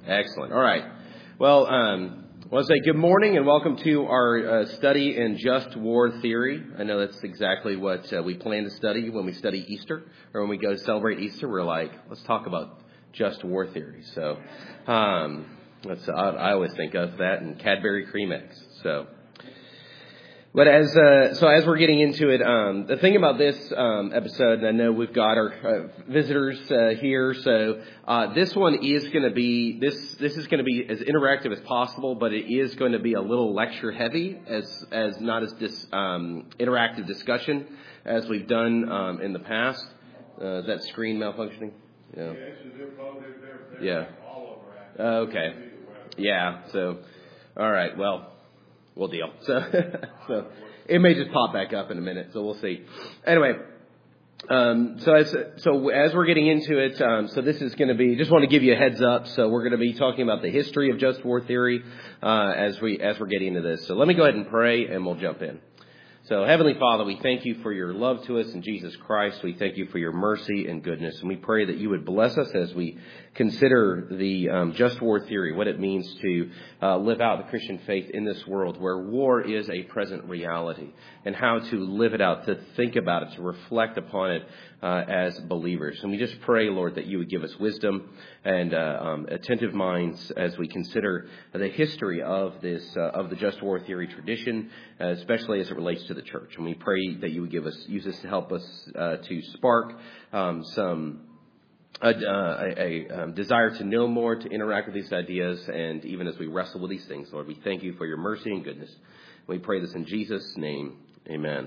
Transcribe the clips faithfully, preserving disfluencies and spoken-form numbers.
Excellent. All right. Well, um, I want to say good morning and welcome to our uh, study in just war theory. I know that's exactly what uh, we plan to study when we study Easter, or when we go to celebrate Easter. We're like, let's talk about just war theory. So, um, that's I, I always think of that and Cadbury Cream Eggs. So. But as uh, so as we're getting into it, um, the thing about this um, episode, and I know we've got our uh, visitors uh, here, so uh, this one is going to be this this is going to be as interactive as possible, but it is going to be a little lecture heavy, as as not as dis, um, interactive discussion as we've done um, in the past. Uh, is that screen malfunctioning? Yeah. Yeah. Uh, okay. Yeah. So, all right. Well. We'll deal. So, so it may just pop back up in a minute. So we'll see. Anyway, um, so as so as we're getting into it, um, so this is going to be. Just want to give you a heads up. So we're going to be talking about the history of just war theory uh, as we as we're getting into this. So let me go ahead and pray, and we'll jump in. So, Heavenly Father, we thank you for your love to us in Jesus Christ. We thank you for your mercy and goodness. And we pray that you would bless us as we consider the um, just war theory, what it means to uh, live out the Christian faith in this world where war is a present reality, and how to live it out, to think about it, to reflect upon it uh, as believers. And we just pray, Lord, that you would give us wisdom and uh, um, attentive minds as we consider the history of this, uh, of the just war theory tradition, uh, especially as it relates to the church. And we pray that you would give us, use this to help us uh, to spark um, some a, uh, a, a um, desire to know more, to interact with these ideas, and even as we wrestle with these things, Lord, we thank you for your mercy and goodness. We pray this in Jesus' name. Amen.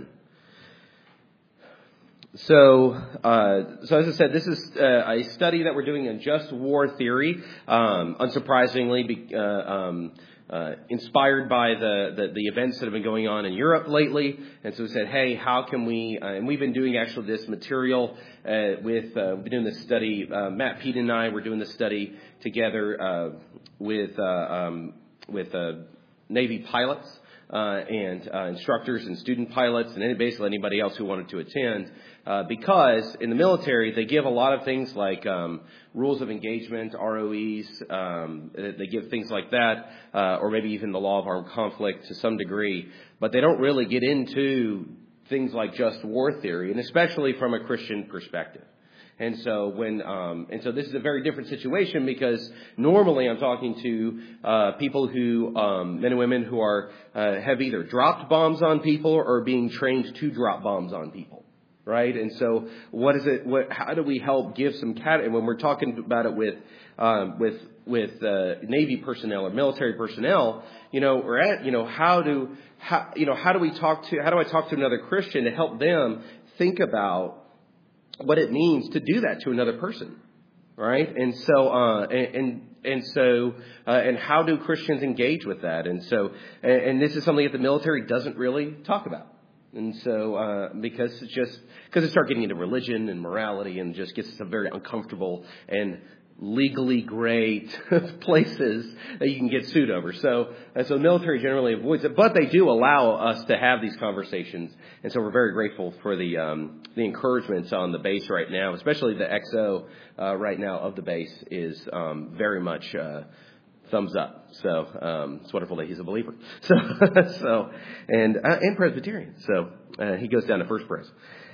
So, uh, so as I said, this is uh, a study that we're doing on just war theory. Um, unsurprisingly, be, uh, um, uh, inspired by the, the the events that have been going on in Europe lately, and so we said, hey, how can we? Uh, and we've been doing actually this material uh, with uh, we've been doing this study. Uh, Matt Pete and I were doing this study together uh, with uh, um, with uh, Navy pilots. Uh, and uh, instructors and student pilots and any, basically anybody else who wanted to attend, uh, because in the military they give a lot of things like um, rules of engagement, R O Es, um, they give things like that, uh, or maybe even the law of armed conflict to some degree, but they don't really get into things like just war theory, and especially from a Christian perspective. And so when, um, and so this is a very different situation because normally I'm talking to, uh, people who, um, men and women who are, uh, have either dropped bombs on people or being trained to drop bombs on people. Right. And so what is it, what, how do we help give some cat, and when we're talking about it with, um, with, with, uh, Navy personnel or military personnel, you know, we're at, you know, how do, how, you know, how do we talk to, how do I talk to another Christian to help them think about what it means to do that to another person, right? And so, uh, and, and, and so, uh, and how do Christians engage with that? And so, and, and this is something that the military doesn't really talk about. And so, uh, because it's just, because it starts getting into religion and morality and just gets to some very uncomfortable and legally gray places that you can get sued over. So, and so the military generally avoids it, but they do allow us to have these conversations. And so we're very grateful for the, um, the encouragement on the base right now, especially the X O, uh, right now of the base is, um, very much, uh, thumbs up. So, um, it's wonderful that he's a believer. So, so, and, uh, and Presbyterian. So, uh, he goes down to First Pres.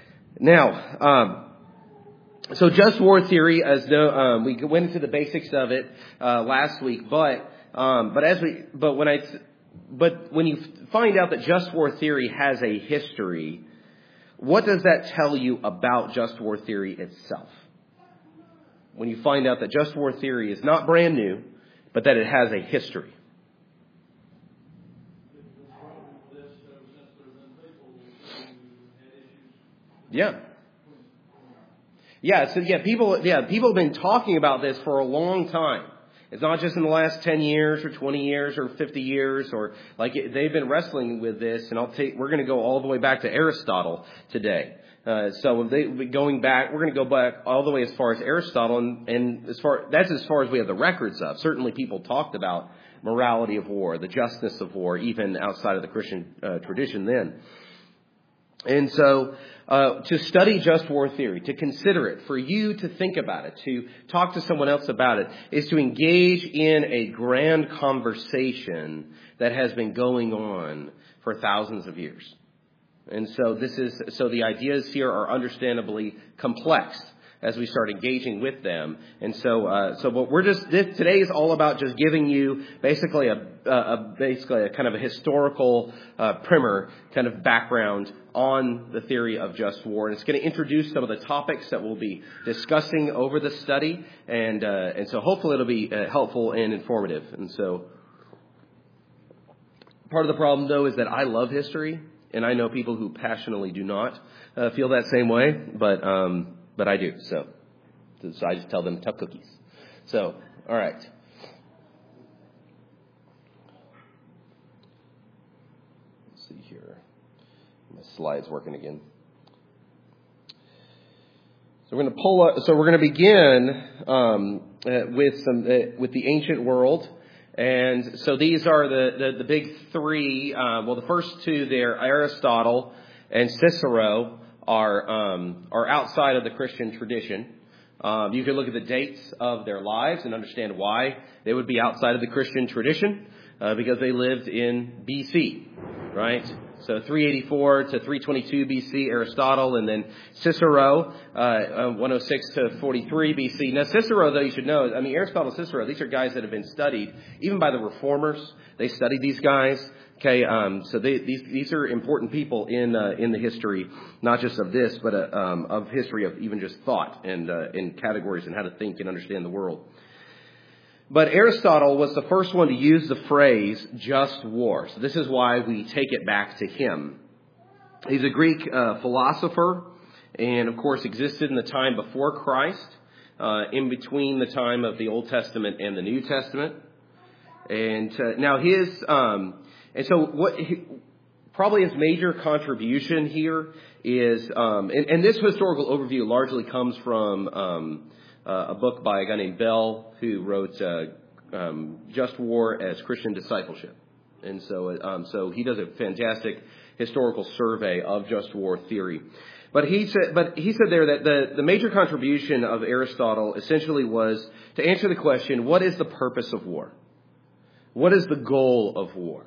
Now, um, So just war theory, as no, um, we went into the basics of it uh, last week, but um, but as we but when I but when you find out that just war theory has a history, what does that tell you about just war theory itself? When you find out that just war theory is not brand new, but that it has a history. Yeah. Yeah, so yeah, people, yeah, people have been talking about this for a long time. It's not just in the last ten years or twenty years or fifty years or like it, they've been wrestling with this. And I'll take, we're going to go all the way back to Aristotle today. Uh, so they going back, we're going to go back all the way as far as Aristotle, and, and as far that's as far as we have the records of. Certainly, people talked about morality of war, the justness of war, even outside of the Christian uh, tradition then. And so uh, to study just war theory, to consider it, for you to think about it, to talk to someone else about it, is to engage in a grand conversation that has been going on for thousands of years. And so this is so the ideas here are understandably complex as we start engaging with them. And so, uh, so what we're just this, today is all about just giving you basically a, a, a basically a kind of a historical uh, primer, kind of background on the theory of just war. And it's going to introduce some of the topics that we'll be discussing over the study, and uh, and so hopefully it'll be uh, helpful and informative. And so, part of the problem though is that I love history, and I know people who passionately do not uh, feel that same way, but. Um, But I do, so. so I just tell them tough cookies. So, all right. Let's see here. My slide's working again. So we're going to pull up, so we're going to begin um, uh, with some uh, with the ancient world. And so these are the, the, the big three. Uh, well, the first two there, Aristotle and Cicero, are um, are outside of the Christian tradition. Um, you can look at the dates of their lives and understand why they would be outside of the Christian tradition, uh, because they lived in B C, right? So three eighty-four to three twenty-two B C, Aristotle, and then Cicero, uh, one oh six to forty-three B C. Now, Cicero, though, you should know, I mean, Aristotle, Cicero, these are guys that have been studied even by the reformers. They studied these guys. Okay, um, so they, these these are important people in uh, in the history, not just of this, but uh, um, of history of even just thought and uh, in categories and how to think and understand the world. But Aristotle was the first one to use the phrase "just war." So this is why we take it back to him. He's a Greek uh, philosopher, and of course existed in the time before Christ, uh, in between the time of the Old Testament and the New Testament. And uh, now his um, And so what he, probably his major contribution here is, um, and, and this historical overview largely comes from um, uh, a book by a guy named Bell, who wrote uh, um, Just War as Christian Discipleship. And so, um, so he does a fantastic historical survey of just war theory. But he said, but he said there that the, the major contribution of Aristotle essentially was to answer the question, what is the purpose of war? What is the goal of war?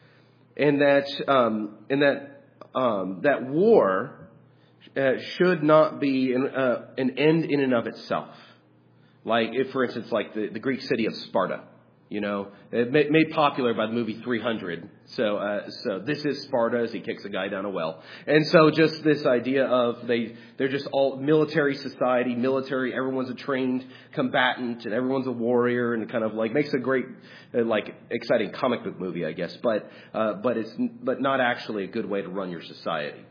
And that, um, and that, um, that war uh, should not be an, uh, an end in and of itself. Like, if, for instance, like the, the Greek city of Sparta, you know, it made, made popular by the movie three hundred. So, uh, so this is Sparta as he kicks a guy down a well. And so just this idea of they, they're just all military society, military, everyone's a trained combatant and everyone's a warrior, and kind of like makes a great, uh, like exciting comic book movie, I guess. But, uh, but it's, but not actually a good way to run your society.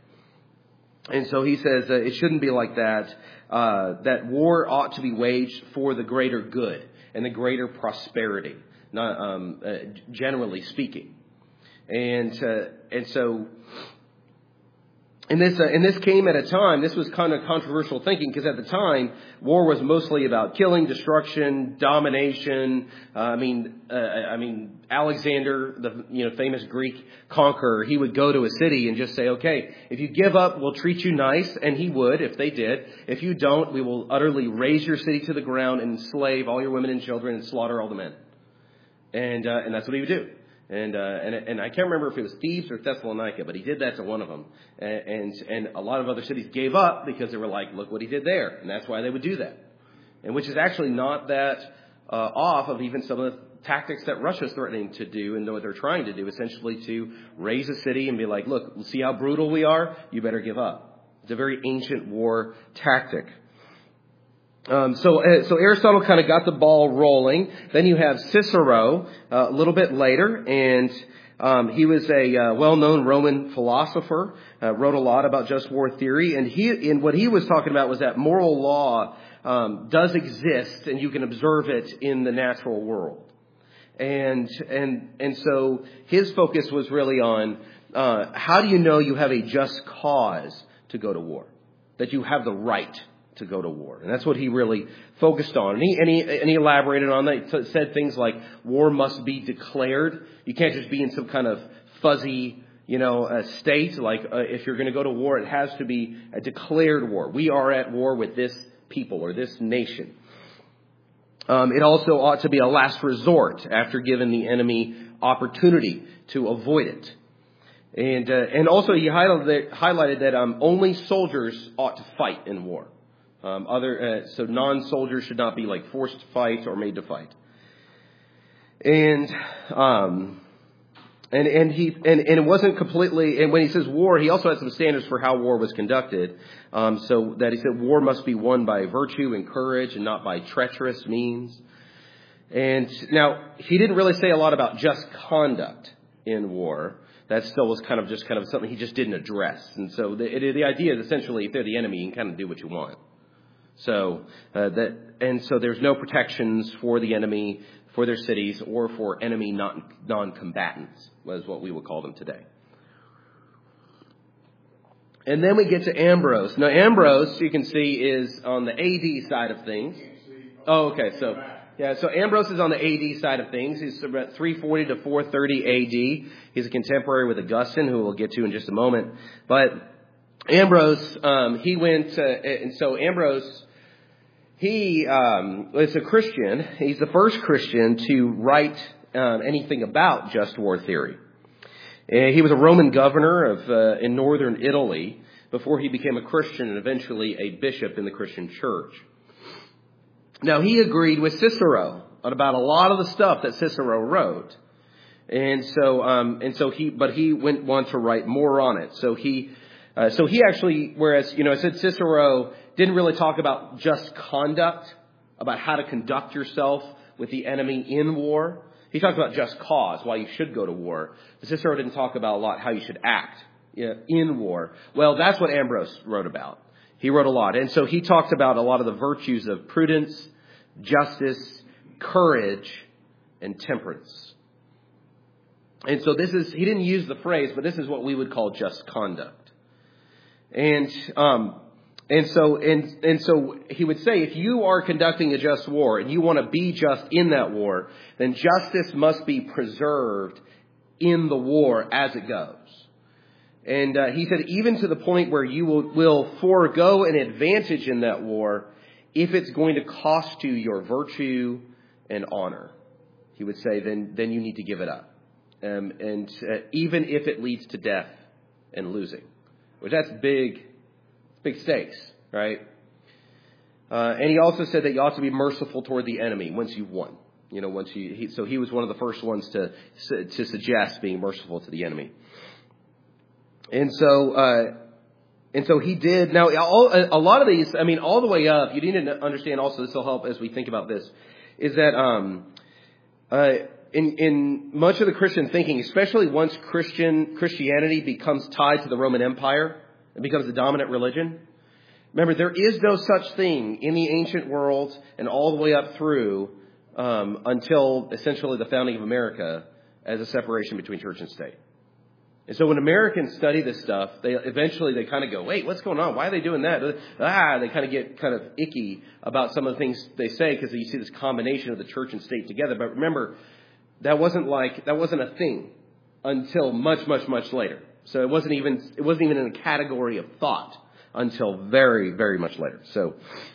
And so he says uh, it shouldn't be like that, uh, that war ought to be waged for the greater good and the greater prosperity, not um, uh, generally speaking. And uh, and so, and this uh, and this came at a time. This was kind of controversial thinking, because at the time, war was mostly about killing, destruction, domination. Uh, I mean, uh, I mean Alexander, the you know famous Greek conqueror, he would go to a city and just say, "Okay, if you give up, we'll treat you nice," and he would if they did. If you don't, we will utterly raze your city to the ground and enslave all your women and children and slaughter all the men. And uh, and that's what he would do. And, uh, and, and I can't remember if it was Thebes or Thessalonica, but he did that to one of them. And, and, and a lot of other cities gave up because they were like, look what he did there. And that's why they would do that. And which is actually not that, uh, off of even some of the tactics that Russia's threatening to do and what they're trying to do, essentially to raise a city and be like, look, see how brutal we are? You better give up. It's a very ancient war tactic. Um, so, uh, so Aristotle kind of got the ball rolling. Then you have Cicero uh, a little bit later, and um, he was a uh, well-known Roman philosopher. Uh, wrote a lot about just war theory, and he, and what he was talking about was that moral law um, does exist, and you can observe it in the natural world. And and and so his focus was really on uh, how do you know you have a just cause to go to war, that you have the right to go to war. And that's what he really focused on. And he, and he, and he elaborated on that. He said things like war must be declared. You can't just be in some kind of fuzzy, you know, a state, like uh, if you're going to go to war, it has to be a declared war. We are at war with this people or this nation. Um, it also ought to be a last resort after giving the enemy opportunity to avoid it. And uh, and also he highlighted that, highlighted that um, only soldiers ought to fight in war. Um, other uh, so non-soldiers should not be like forced to fight or made to fight. And um, and and he and, and it wasn't completely. And when he says war, he also had some standards for how war was conducted. Um, so that he said war must be won by virtue and courage and not by treacherous means. And now he didn't really say a lot about just conduct in war. That still was kind of just kind of something he just didn't address. And so the, it, the idea is essentially if they're the enemy, you can kind of do what you want. So uh, that and so there's no protections for the enemy, for their cities, or for enemy non, non-combatants, was what we would call them today. And then we get to Ambrose. Now Ambrose, you can see, is on the A D side of things. Oh, okay. So yeah, so Ambrose is on the A D side of things. He's about three forty to four thirty A D. He's a contemporary with Augustine, who we'll get to in just a moment. But Ambrose, um, he went, uh, and so Ambrose, he um, is a Christian. He's the first Christian to write um, anything about just war theory. Uh, he was a Roman governor of uh, in northern Italy before he became a Christian and eventually a bishop in the Christian church. Now, he agreed with Cicero about a lot of the stuff that Cicero wrote. And so, um, and so he, but he went on to write more on it. So he, uh, so he actually, whereas, you know, I said Cicero didn't really talk about just conduct, about how to conduct yourself with the enemy in war. He talked about just cause, why you should go to war. But Cicero didn't talk about a lot how you should act you know, in war. Well, that's what Ambrose wrote about. He wrote a lot. And so he talked about a lot of the virtues of prudence, justice, courage, and temperance. And so this is, he didn't use the phrase, but this is what we would call just conduct. And, um, and so, and, and so he would say, if you are conducting a just war and you want to be just in that war, then justice must be preserved in the war as it goes. And uh, he said, even to the point where you will, will forego an advantage in that war if it's going to cost you your virtue and honor. He would say, then then you need to give it up. Um, and uh, even if it leads to death and losing. Which that's big, big stakes, right? Uh, and he also said that you ought to be merciful toward the enemy once you've won. You know, once you, he, so he was one of the first ones to to suggest being merciful to the enemy. And so, uh, and so he did. Now, all, a lot of these, I mean, all the way up, you need to understand also, this will help as we think about this, is that um, uh, in, in much of the Christian thinking, especially once Christian Christianity becomes tied to the Roman Empire and becomes the dominant religion, remember, there is no such thing in the ancient world and all the way up through um, until essentially the founding of America as a separation between church and state. And so when Americans study this stuff, they eventually they kind of go, wait, what's going on? Why are they doing that? Ah, they kind of get kind of icky about some of the things they say because you see this combination of the church and state together. But remember, that wasn't like that wasn't a thing until much, much, much later. So it wasn't even it wasn't even in a category of thought until very, very much later. So,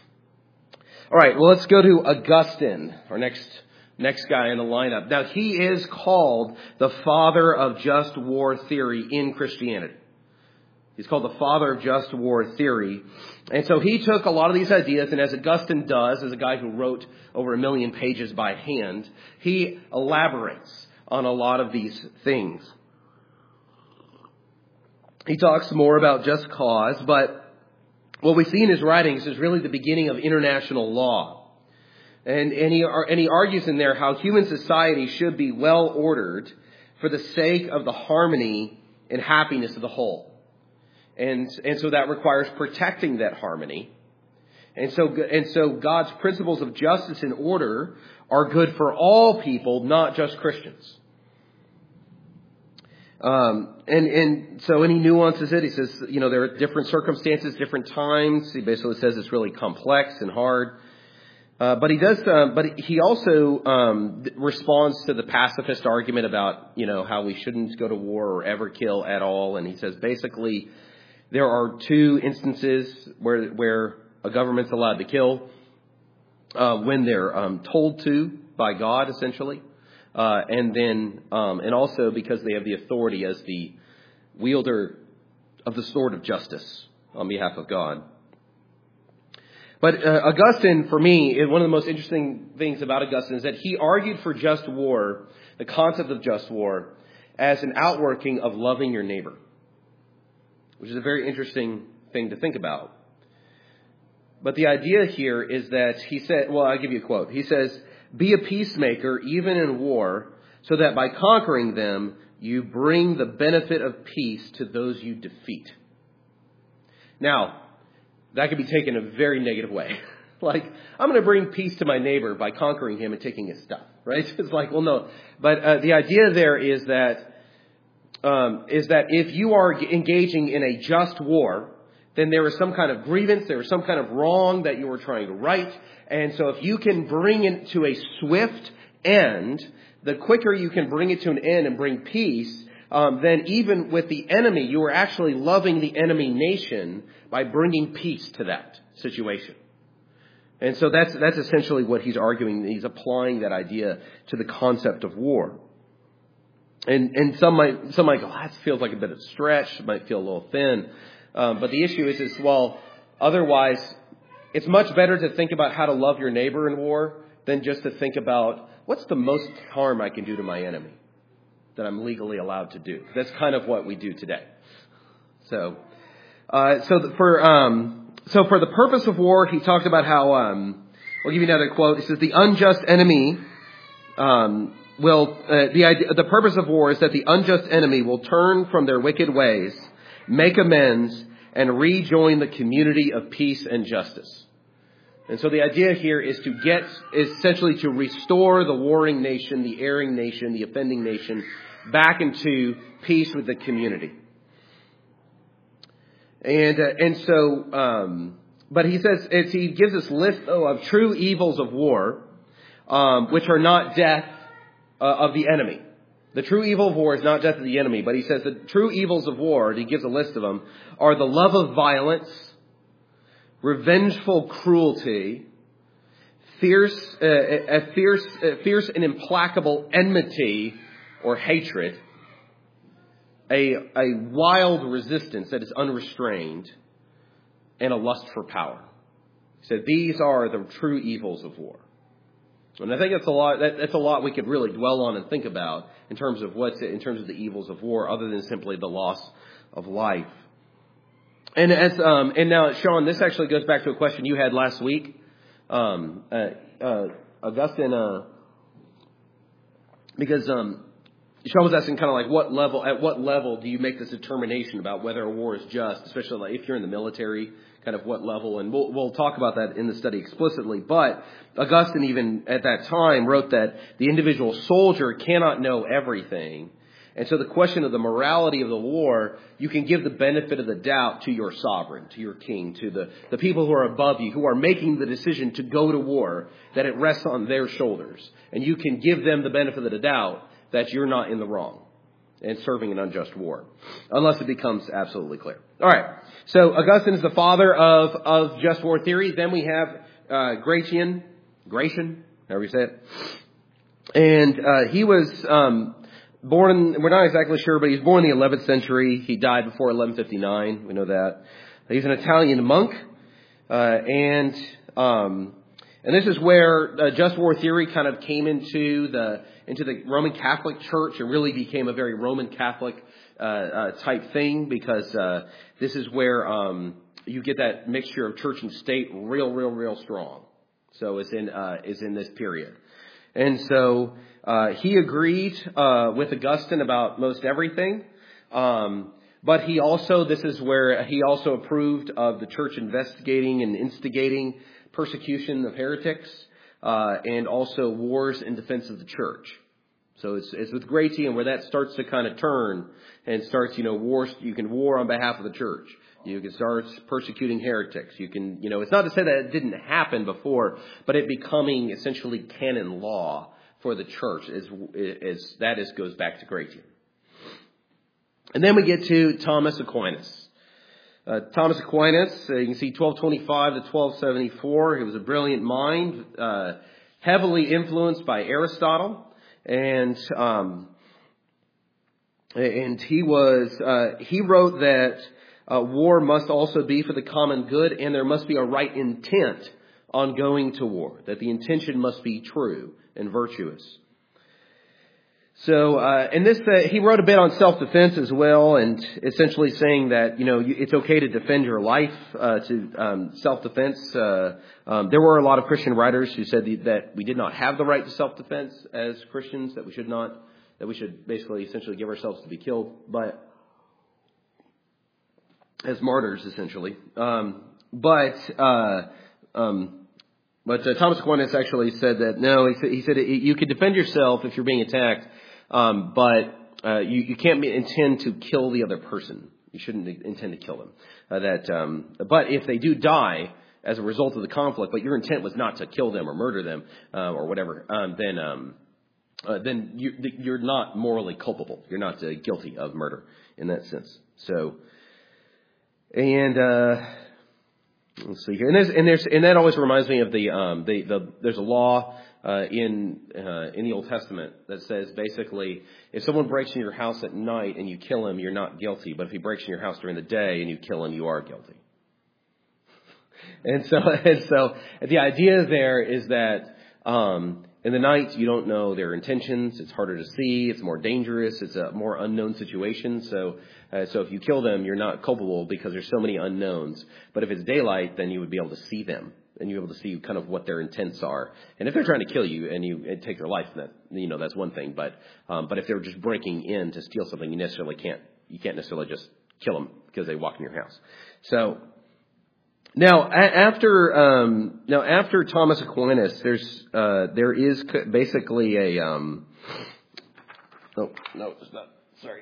all right, well, let's go to Augustine, our next. Next guy in the lineup. Now, he is called the father of just war theory in Christianity. He's called the father of just war theory. And so he took a lot of these ideas, and as Augustine does, as a guy who wrote over a million pages by hand, he elaborates on a lot of these things. He talks more about just cause, but what we see in his writings is really the beginning of international law. And, and, he, and he argues in there how human society should be well ordered for the sake of the harmony and happiness of the whole. And, and so that requires protecting that harmony. And so, and so God's principles of justice and order are good for all people, not just Christians. Um, and, and so, and he nuances it. He says, you know, there are different circumstances, different times. He basically says it's really complex and hard. Uh, but he does, uh, but he also um, responds to the pacifist argument about, you know, how we shouldn't go to war or ever kill at all. And he says basically there are two instances where where a government's allowed to kill uh, when they're um, told to by God, essentially, uh, and then um, and also because they have the authority as the wielder of the sword of justice on behalf of God. But uh, Augustine, for me, one of the most interesting things about Augustine is that he argued for just war, the concept of just war, as an outworking of loving your neighbor, which is a very interesting thing to think about. But the idea here is that he said, well, I'll give you a quote. He says, "Be a peacemaker even in war, so that by conquering them, you bring the benefit of peace to those you defeat." Now, that could be taken a very negative way. Like, I'm going to bring peace to my neighbor by conquering him and taking his stuff, right? It's like, well, no. But uh, the idea there is that um, is that if you are engaging in a just war, then there is some kind of grievance, there is some kind of wrong that you are trying to right. And so if you can bring it to a swift end, the quicker you can bring it to an end and bring peace, Um, then even with the enemy, you are actually loving the enemy nation by bringing peace to that situation. And so that's that's essentially what he's arguing. He's applying that idea to the concept of war. And and some might some might go, oh, that feels like a bit of a stretch. It might feel a little thin. Um, but the issue is, is, well, otherwise, it's much better to think about how to love your neighbor in war than just to think about what's the most harm I can do to my enemy that I'm legally allowed to do. That's kind of what we do today. So, uh, so for um, so for the purpose of war, he talked about how. Um, I'll give you another quote. He says, "The unjust enemy um, will. Uh, the idea, the purpose of war is that the unjust enemy will turn from their wicked ways, make amends, and rejoin the community of peace and justice." And so the idea here is to get, is essentially to restore the warring nation, the erring nation, the offending nation, back into peace with the community. And uh, and so, um, but he says, as he gives this list oh, of true evils of war, um, which are not death uh, of the enemy. The true evil of war is not death of the enemy, but he says the true evils of war, and he gives a list of them, are the love of violence, revengeful cruelty, fierce, uh, a fierce, uh, fierce and implacable enmity or hatred, a, a wild resistance that is unrestrained, and a lust for power. He said these are the true evils of war. And I think that's a lot. That, that's a lot we could really dwell on and think about in terms of what's in terms of the evils of war, other than simply the loss of life. And as um, and now, Sean, this actually goes back to a question you had last week. Um, uh, uh, Augustine, uh, because um, Sean was asking kind of like what level, at what level do you make this determination about whether a war is just, especially like if you're in the military, kind of what level, and we'll we'll talk about that in the study explicitly. But Augustine, even at that time, wrote that the individual soldier cannot know everything. And so the question of the morality of the war, you can give the benefit of the doubt to your sovereign, to your king, to the, the people who are above you, who are making the decision to go to war, that it rests on their shoulders. And you can give them the benefit of the doubt that you're not in the wrong and serving an unjust war, unless it becomes absolutely clear. All right. So Augustine is the father of, of just war theory. Then we have uh, Gratian, Gratian, however you say it. And uh, he was... Um, Born, we're not exactly sure, but he was born in the eleventh century. He died before eleven fifty-nine. We know that. He's an Italian monk, uh, and um, and this is where uh, just war theory kind of came into the into the Roman Catholic Church and really became a very Roman Catholic uh, uh, type thing, because uh, this is where um, you get that mixture of church and state real, real, real strong. So it's in uh, is in this period, and so. Uh, he agreed uh, with Augustine about most everything, um, but he also, this is where he also approved of the church investigating and instigating persecution of heretics, uh, and also wars in defense of the church. So it's, it's with Gratian where that starts to kind of turn and starts, you know, war. You can war on behalf of the church. You can start persecuting heretics. You can, you know, it's not to say that it didn't happen before, but it becoming essentially canon law for the church is, is that is goes back to Gratian. And then we get to Thomas Aquinas. Uh, Thomas Aquinas, uh, you can see twelve twenty-five to twelve seventy-four. He was a brilliant mind, uh, heavily influenced by Aristotle, and um, and he was uh, he wrote that uh, war must also be for the common good, and there must be a right intent on going to war. That the intention must be true and virtuous. So, uh, and this, uh, he wrote a bit on self-defense as well, and essentially saying that, you know, it's okay to defend your life, uh, to, um, self-defense. Uh, um, there were a lot of Christian writers who said that we did not have the right to self-defense as Christians, that we should not, that we should basically essentially give ourselves to be killed, but as martyrs, essentially. Um, but, uh, um, But uh, Thomas Aquinas actually said that, no, he said, he said you could defend yourself if you're being attacked, um, but uh, you, you can't be, intend to kill the other person. You shouldn't intend to kill them. Uh, that, um, but if they do die as a result of the conflict, but your intent was not to kill them or murder them uh, or whatever, um, then um, uh, then you, you're not morally culpable. You're not uh, guilty of murder in that sense. So, and... Uh, Let's see here, and there's and there's and that always reminds me of the um the the there's a law uh, in uh, in the Old Testament that says basically if someone breaks in your house at night and you kill him, you're not guilty, but if he breaks in your house during the day and you kill him, you are guilty. And so and so the idea there is that um, in the night you don't know their intentions. It's harder to see. It's more dangerous. It's a more unknown situation. So. Uh, so if you kill them, you're not culpable because there's so many unknowns. But if it's daylight, then you would be able to see them, and you're able to see kind of what their intents are. And if they're trying to kill you and you and take their life, that you know that's one thing. But um, but if they're just breaking in to steal something, you necessarily can't you can't necessarily just kill them because they walk in your house. So now a- after um, now after Thomas Aquinas, there's uh, there is basically a um, oh no, it's not. Sorry.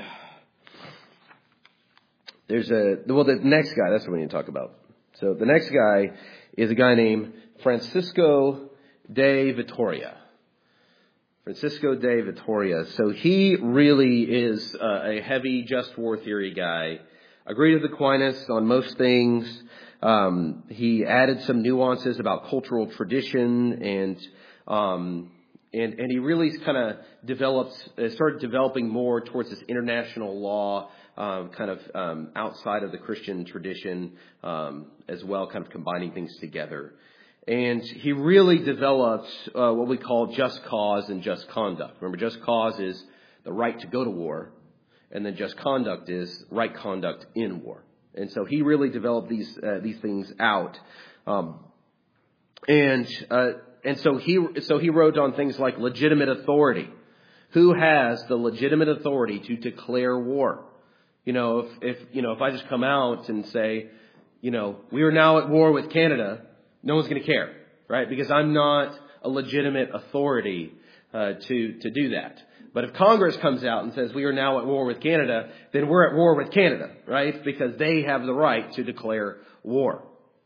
There's a, well, the next guy, that's what we need to talk about. So the next guy is a guy named Francisco de Vitoria. Francisco de Vitoria. So he really is uh, a heavy just war theory guy. Agreed with Aquinas on most things. Um, he added some nuances about cultural tradition and, um, and, and he really kind of developed, uh, started developing more towards this international law, Um, kind of um, outside of the Christian tradition um, as well, kind of combining things together. And he really developed uh, what we call just cause and just conduct. Remember, just cause is the right to go to war, and then just conduct is right conduct in war. And so he really developed these uh, these things out. Um, and uh, and so he so he wrote on things like legitimate authority. Who has the legitimate authority to declare war? You know, if, if, you know, if I just come out and say, you know, we are now at war with Canada, no one's going to care, right? Because I'm not a legitimate authority, uh, to, to do that. But if Congress comes out and says we are now at war with Canada, then we're at war with Canada, right? Because they have the right to declare war.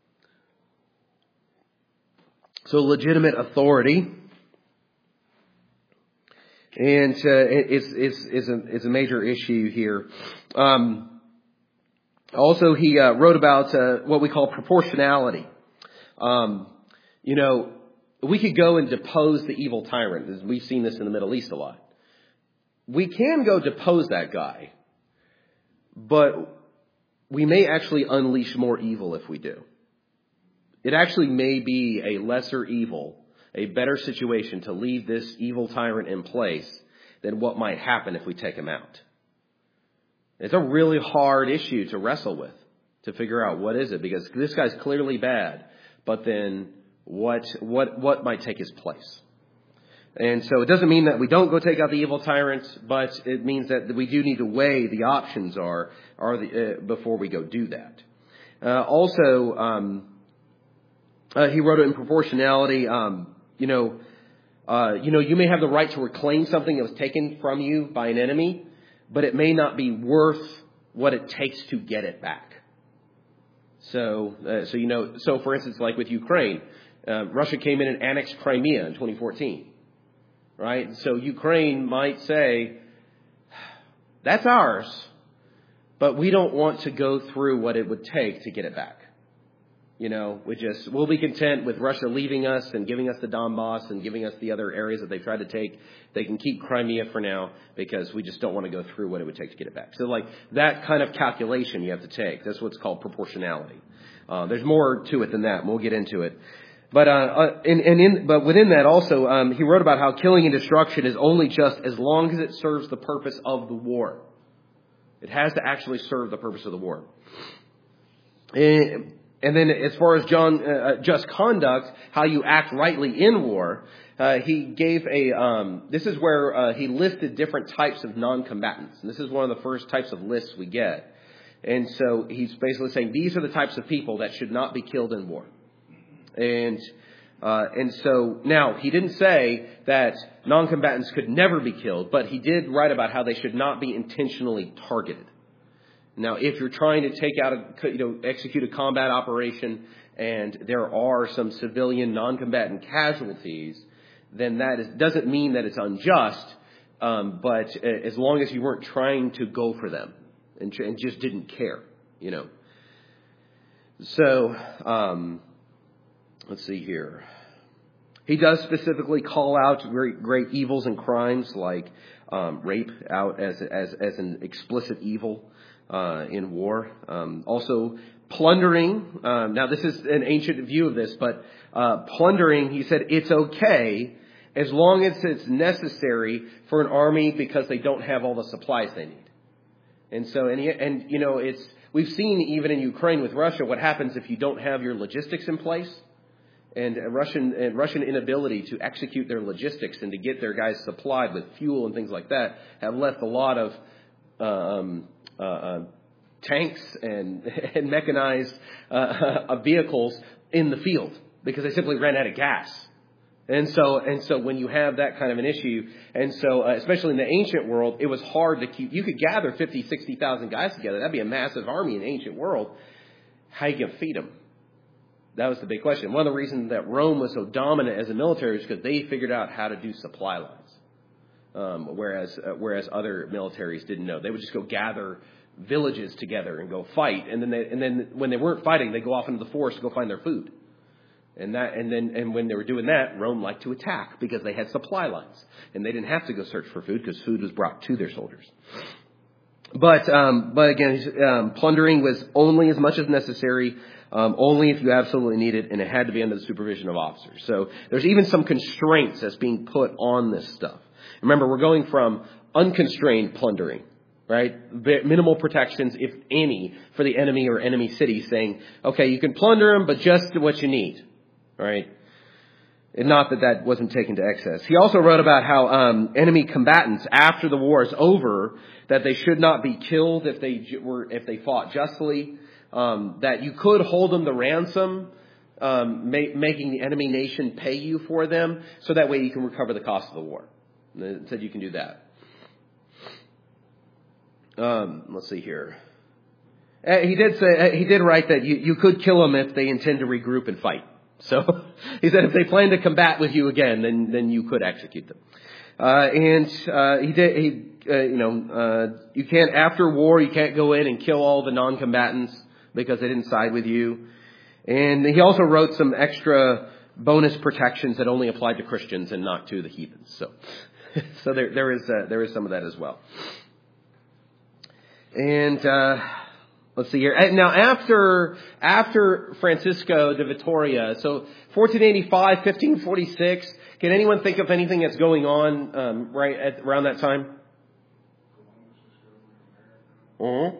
So legitimate authority. And uh, is is is a is a major issue here. Um, also, he uh, wrote about uh, what we call proportionality. Um, you know, we could go and depose the evil tyrant. We've seen this in the Middle East a lot. We can go depose that guy, but we may actually unleash more evil if we do. It actually may be a lesser evil, a better situation to leave this evil tyrant in place than what might happen if we take him out. It's a really hard issue to wrestle with, to figure out what is it, because this guy's clearly bad, but then what what what might take his place? And so it doesn't mean that we don't go take out the evil tyrant, but it means that we do need to weigh the options are are the, uh, before we go do that. Uh, also, um, uh, he wrote it in proportionality. Um, You know, uh, you know, you may have the right to reclaim something that was taken from you by an enemy, but it may not be worth what it takes to get it back. So, uh, so you know, so for instance, like with Ukraine, uh, Russia came in and annexed Crimea in twenty fourteen, right? So Ukraine might say, that's ours, but we don't want to go through what it would take to get it back. You know, we just, we'll be content with Russia leaving us and giving us the Donbass and giving us the other areas that they've tried to take. They can keep Crimea for now because we just don't want to go through what it would take to get it back. So like that kind of calculation you have to take. That's what's called proportionality. Uh, there's more to it than that, and we'll get into it. But, uh, uh and, and in, but within that also, um, he wrote about how killing and destruction is only just as long as it serves the purpose of the war. It has to actually serve the purpose of the war. And, And then as far as John, uh, just conduct, how you act rightly in war, uh, he gave a, um, this is where uh, he listed different types of non-combatants. And this is one of the first types of lists we get. And so he's basically saying these are the types of people that should not be killed in war. And uh, and so now he didn't say that non-combatants could never be killed, but he did write about how they should not be intentionally targeted. Now, if you're trying to take out a, you know, execute a combat operation and there are some civilian non-combatant casualties, then that is, doesn't mean that it's unjust, um, but as long as you weren't trying to go for them and, and just didn't care, you know. So, um, let's see here. He does specifically call out great, great evils and crimes like um, rape out as, as, as an explicit evil. Uh, in war. Um, also, plundering. Um, now, this is an ancient view of this, but uh, plundering, he said, it's okay as long as it's necessary for an army because they don't have all the supplies they need. And so, and, and you know, it's we've seen even in Ukraine with Russia what happens if you don't have your logistics in place. And Russian and Russian inability to execute their logistics and to get their guys supplied with fuel and things like that have left a lot of um, Uh, uh, tanks and, and mechanized uh, uh, vehicles in the field because they simply ran out of gas. And so, and so when you have that kind of an issue, and so uh, especially in the ancient world, it was hard to keep. You could gather fifty, sixty thousand guys together. That'd be a massive army in the ancient world. How you gonna feed them? That was the big question. One of the reasons that Rome was so dominant as a military is because they figured out how to do supply lines. Um, whereas uh, whereas other militaries didn't know. They would just go gather villages together and go fight, and then they, and then when they weren't fighting, they go off into the forest to go find their food. And that and then and when they were doing that, Rome liked to attack because they had supply lines, and they didn't have to go search for food because food was brought to their soldiers. But um, but again, um, plundering was only as much as necessary. Um, only if you absolutely need it, and it had to be under the supervision of officers. So there's even some constraints that's being put on this stuff. Remember, we're going from unconstrained plundering, right? Minimal protections, if any, for the enemy or enemy city, saying, okay, you can plunder them, but just what you need, right? And not that that wasn't taken to excess. He also wrote about how um, enemy combatants, after the war is over, that they should not be killed if they were if they fought justly, um, that you could hold them to ransom, um, ma- making the enemy nation pay you for them, so that way you can recover the cost of the war. And it said you can do that. Um, let's see here. Uh, he did say uh, he did write that you, you could kill them if they intend to regroup and fight. So he said if they plan to combat with you again, then then you could execute them. Uh, and uh, he did he uh, you know uh, you can't after war you can't go in and kill all the non-combatants because they didn't side with you. And he also wrote some extra bonus protections that only applied to Christians and not to the heathens. So. So there, there is uh, there is some of that as well. And uh, let's see here. Now, after after Francisco de Vitoria, so fourteen eighty-five, fifteen forty-six. Can anyone think of anything that's going on um, right at around that time? Uh-huh.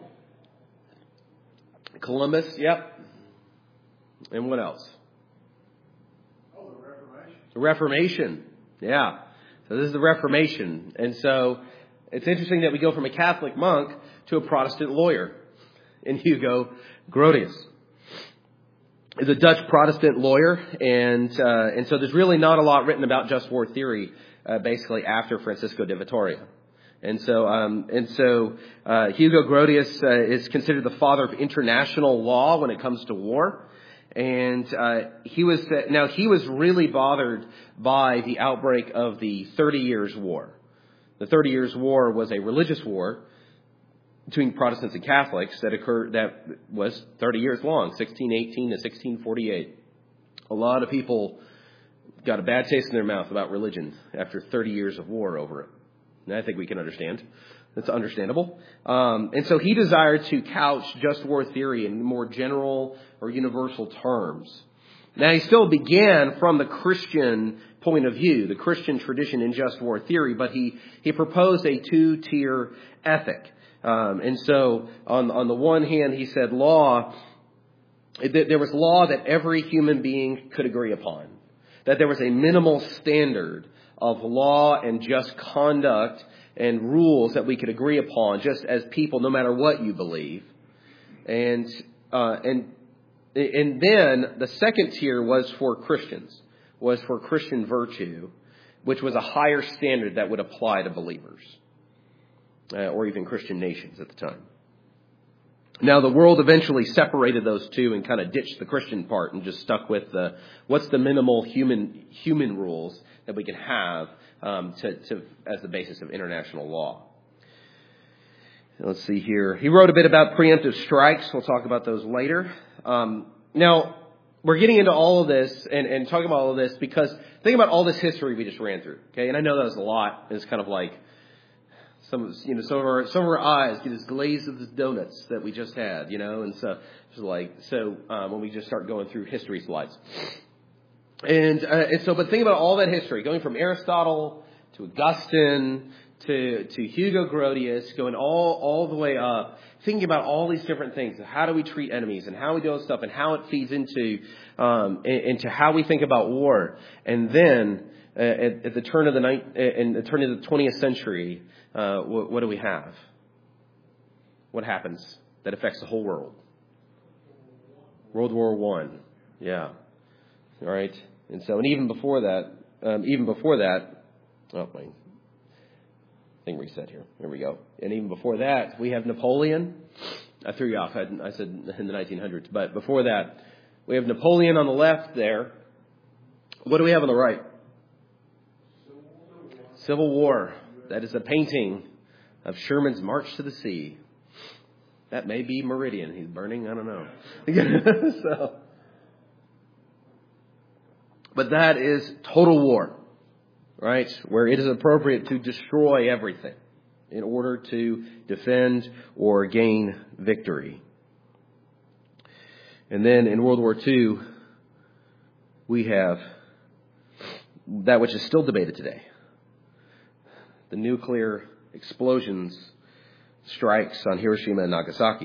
Columbus, yep. And what else? Oh, the Reformation. The Reformation, yeah. So this is the Reformation. And so it's interesting that we go from a Catholic monk to a Protestant lawyer in Hugo Grotius. is a Dutch Protestant lawyer, and uh, and so there's really not a lot written about just war theory, uh, basically after Francisco de Vitoria. And so, um, and so uh, Hugo Grotius uh, is considered the father of international law when it comes to war. And uh, he was uh, now he was really bothered by the outbreak of the Thirty Years' War. The Thirty Years' War was a religious war between Protestants and Catholics that occurred that was thirty years long, sixteen eighteen to sixteen forty-eight. A lot of people got a bad taste in their mouth about religion after thirty years of war over it. And I think we can understand. That's understandable. Um, and so he desired to couch just war theory in more general or universal terms. Now, he still began from the Christian point of view, the Christian tradition in just war theory, but he, he proposed a two-tier ethic. Um, and so on, on the one hand, he said law, there was law that every human being could agree upon, that there was a minimal standard of law and just conduct and rules that we could agree upon just as people, no matter what you believe. And, uh, and, and then the second tier was for Christians, was for Christian virtue, which was a higher standard that would apply to believers, uh, or even Christian nations at the time. Now, the world eventually separated those two and kind of ditched the Christian part and just stuck with the, what's the minimal human, human rules that we can have um, to, to as the basis of international law. Let's see here. He wrote a bit about preemptive strikes. We'll talk about those later. Um, now, we're getting into all of this and, and talking about all of this because think about all this history we just ran through. Okay, and I know that was a lot. It's kind of like some, you know, some of our some of our eyes get as glazed as the donuts that we just had, you know, and so just like so um, when we just start going through history slides. And, uh, and so, but think about all that history, going from Aristotle to Augustine to, to Hugo Grotius, going all, all the way up, thinking about all these different things. How do we treat enemies and how we deal with stuff and how it feeds into, um, into how we think about war. And then uh, at, at the turn of the night, in the turn of the twentieth century, uh, what, what do we have? What happens that affects the whole world? World War One. Yeah. All right. And so, and even before that, um, even before that, oh, my thing reset here. There we go. And even before that, we have Napoleon. I threw you off. I, I said in the nineteen hundreds. But before that, we have Napoleon on the left there. What do we have on the right? Civil War. That is a painting of Sherman's March to the Sea. That may be Meridian. He's burning. I don't know. so... But that is total war, right? Where it is appropriate to destroy everything in order to defend or gain victory. And then in World War Two, we have that which is still debated today. The nuclear explosions, strikes on Hiroshima and Nagasaki.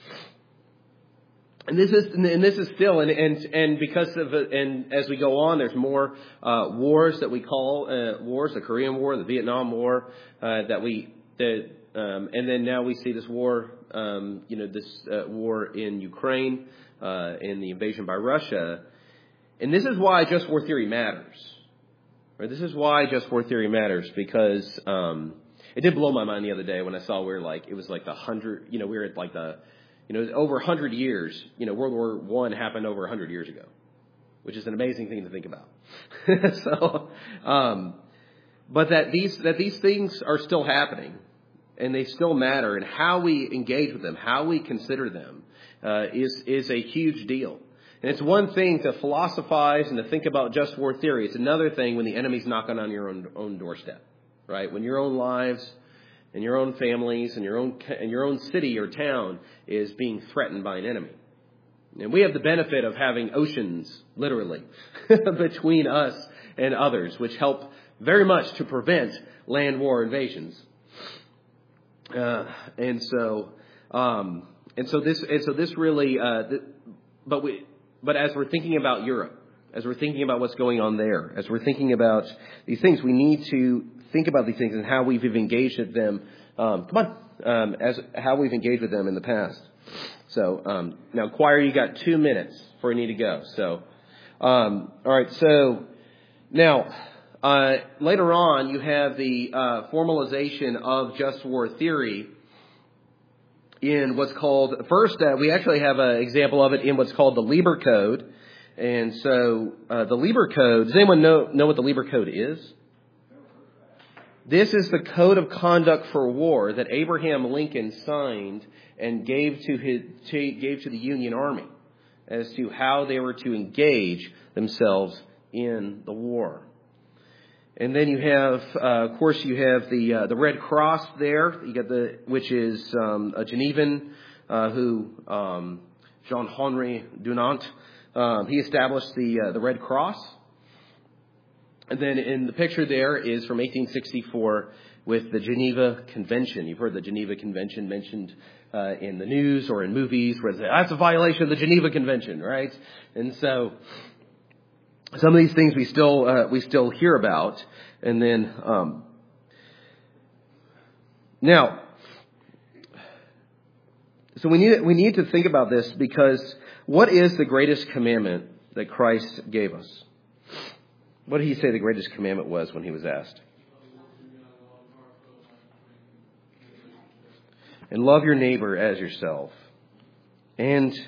And this is, and this is still, and, and, and because of, and as we go on, there's more, uh, wars that we call, uh, wars, the Korean War, the Vietnam War, uh, that we, that, um, and then now we see this war, um, you know, this, uh, war in Ukraine, uh, and the invasion by Russia. And this is why just war theory matters. Right? This is why just war theory matters because, um, it did blow my mind the other day when I saw we were like, it was like the hundred, you know, we were at like the, You know, over a hundred years, you know, World War One happened over a hundred years ago, which is an amazing thing to think about. so, um, but that these, that these things are still happening and they still matter, and how we engage with them, how we consider them, uh, is, is a huge deal. And it's one thing to philosophize and to think about just war theory. It's another thing when the enemy's knocking on your own, own doorstep, right? When your own lives and your own families and your own and your own city or town is being threatened by an enemy. And we have the benefit of having oceans, literally, between us and others, which help very much to prevent land war invasions. Uh, and so, um, and so this, and so this really, uh, th- but we, but as we're thinking about Europe, as we're thinking about what's going on there, as we're thinking about these things, we need to think about these things and how we've engaged with them. Um, come on, um, as how we've engaged with them in the past. So um, now, choir, you got two minutes before you need to go. So, um, all right. So now, uh, later on, you have the uh, formalization of just war theory in what's called, first, uh, we actually have an example of it in what's called the Lieber Code. And so uh, the Lieber Code, does anyone know, know what the Lieber Code is? This is the code of conduct for war that Abraham Lincoln signed and gave to his to, gave to the Union Army as to how they were to engage themselves in the war. And then you have, uh, of course, you have the uh, the Red Cross there. You got the which is um, a Genevan uh, who um, Jean-Henri Dunant. Um, he established the uh, the Red Cross. And then in the picture there is from eighteen sixty-four with the Geneva Convention. You've heard the Geneva Convention mentioned uh, in the news or in movies where they say, that's a violation of the Geneva Convention, right? And so some of these things we still uh, we still hear about. And then um, now, so we need we need to think about this, because what is the greatest commandment that Christ gave us? What did he say the greatest commandment was when he was asked? And love your neighbor as yourself. And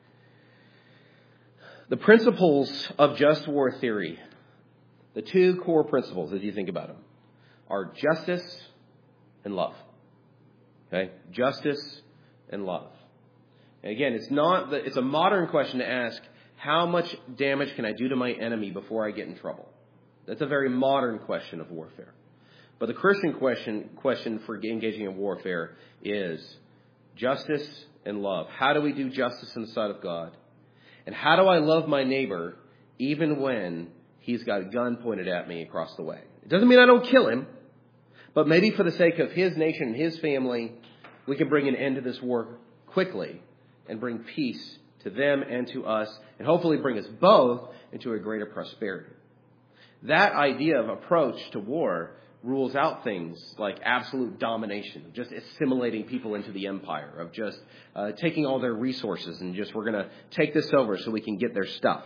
the principles of just war theory, the two core principles, as you think about them, are justice and love. Okay? Justice and love. And again, it's not the, it's a modern question to ask, how much damage can I do to my enemy before I get in trouble? That's a very modern question of warfare. But the Christian question question for engaging in warfare is justice and love. How do we do justice in the sight of God? And how do I love my neighbor even when he's got a gun pointed at me across the way? It doesn't mean I don't kill him, but maybe for the sake of his nation and his family, we can bring an end to this war quickly and bring peace to them and to us, and hopefully bring us both into a greater prosperity. That idea of approach to war rules out things like absolute domination, just assimilating people into the empire, of just uh, taking all their resources and just, we're going to take this over so we can get their stuff.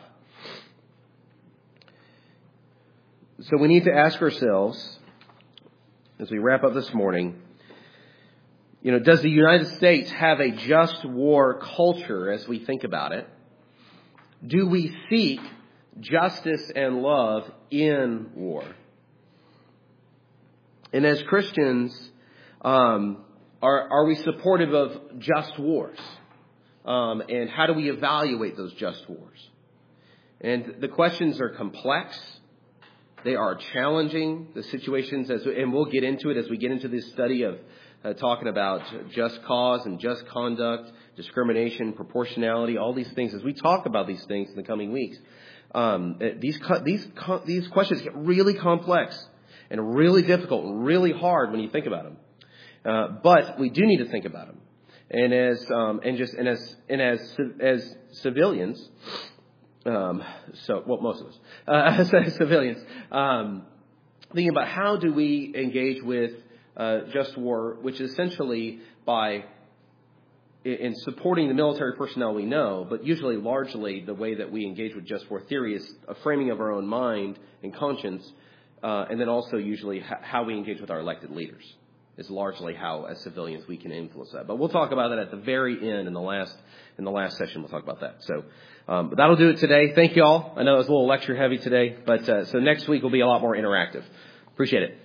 So we need to ask ourselves, as we wrap up this morning, you know, does the United States have a just war culture as we think about it? Do we seek justice and love in war? And as Christians, um, are, are we supportive of just wars? Um, and how do we evaluate those just wars? And the questions are complex. They are challenging, the situations, as, and we'll get into it as we get into this study of Uh, talking about just cause and just conduct, discrimination, proportionality, all these things. As we talk about these things in the coming weeks, um, these these these questions get really complex and really difficult and really hard when you think about them. Uh, but we do need to think about them, and as um, and just and as and as as civilians, um, so well, most of us uh, as, as civilians, um, thinking about how do we engage with Uh, just war, which is essentially by in supporting the military personnel we know, but usually largely the way that we engage with just war theory is a framing of our own mind and conscience, uh, and then also usually ha- how we engage with our elected leaders is largely how, as civilians, we can influence that. But we'll talk about that at the very end in the last in the last session. We'll talk about that. So um, but that'll do it today. Thank you all. I know it was a little lecture heavy today, but uh, so next week will be a lot more interactive. Appreciate it.